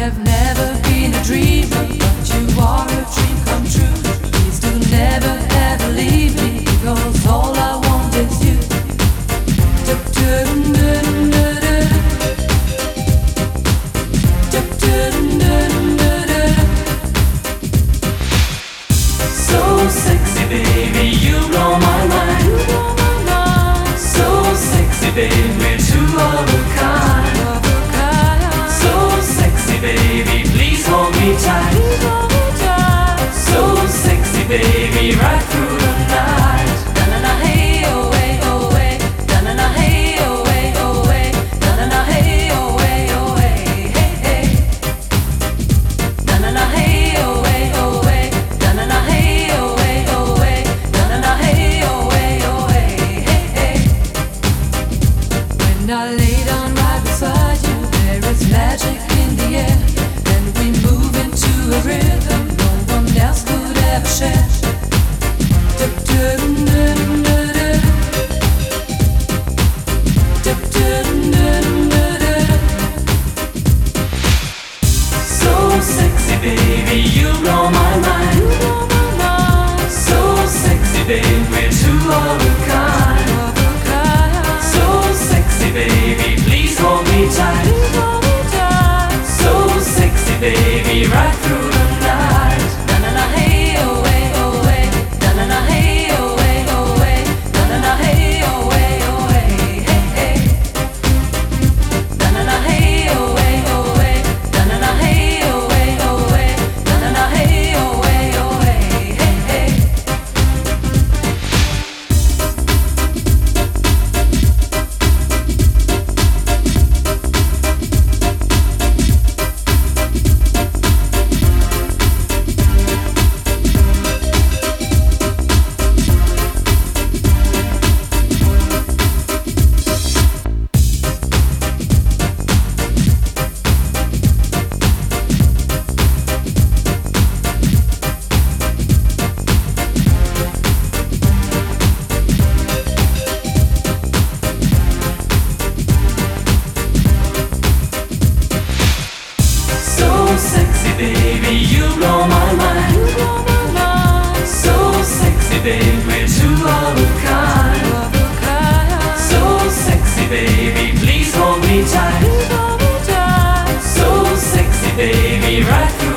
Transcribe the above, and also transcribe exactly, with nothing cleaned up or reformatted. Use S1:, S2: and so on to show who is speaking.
S1: have never been a dreamer, but you are a dream come true. Please do never ever leave me, because all I want is you. So sexy, baby, you blow my mind. So sexy, baby, we're two of a kind. So sexy, baby, please hold me tight. So sexy, baby, right through the night. Na na na hey oh hey oh hey. Na na na hey oh hey oh hey. Na na na hey oh hey oh hey hey hey. Na na na hey oh hey oh hey. Na na na hey oh hey oh hey. Na na na hey oh hey oh hey hey hey. When I lay down right beside you, there is magic in the air, and we move into a rhythm no one else could ever share. So sexy, baby, you blow my mind. So sexy, baby, we're two of a kind. So sexy, baby, please hold me tight. So sexy, baby, right through the night. Na na na hey oh hey oh hey. Na na na hey oh hey oh hey. Na na na hey oh hey oh hey hey hey. Na na na hey oh hey oh hey. Na na na hey oh hey oh hey. Na na na hey oh hey oh hey hey hey. So sexy, baby, you blow my mind. So sexy, baby, we're two of a kind. So sexy, baby, please hold me tight. So sexy, baby, right through